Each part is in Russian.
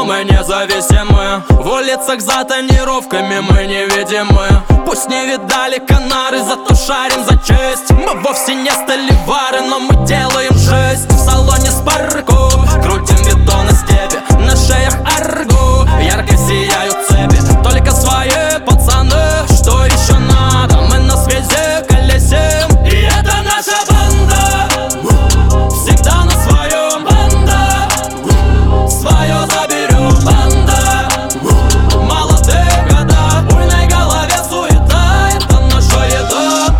мы независимы. В улицах за тонировками мы невидимы. Пусть не видали Канары, зато шарим за честь. Мы вовсе не сталивары, но мы делаем жесть. В салоне Спарку крутим бетон и степи, на шеях аргу ярко сияют цепи. Только свои пацаны, что еще надо? Мы на связи колесим, и это наша банда. Всегда на своем, банда. Свое заберем, банда. Молодые года, в буйной голове суета, это наша еда.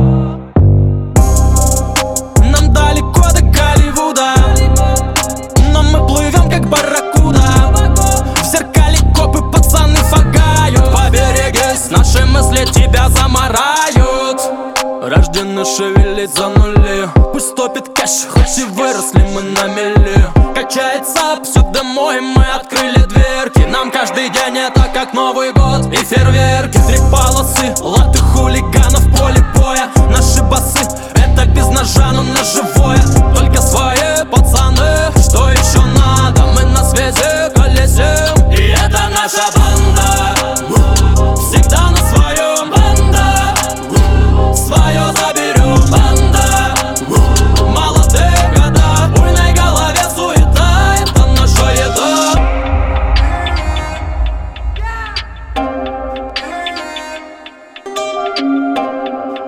Нам дали коды Голливуда, но мы плывем как барракуда. В зеркале копы, пацаны фагают. Поберегись, наши мысли тебя замарают. Рождены шевелить за нули. Пусть топит кэш, хоть и выросли мы на мели. Качается все домой, мы открыли дверки. Нам каждый день это как Новый год и фейерверки. Три полосы, латы хулиганов в поле боя. Наши басы, это без ножа, но на живое. Только свои пацаны, что еще надо? Мы на связи колесим, и это наша банда. Всегда на своем, банда. Свое заберем, банда. Молодые года, в буйной голове суета, это наша еда.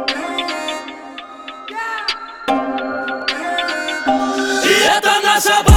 И это наша банда.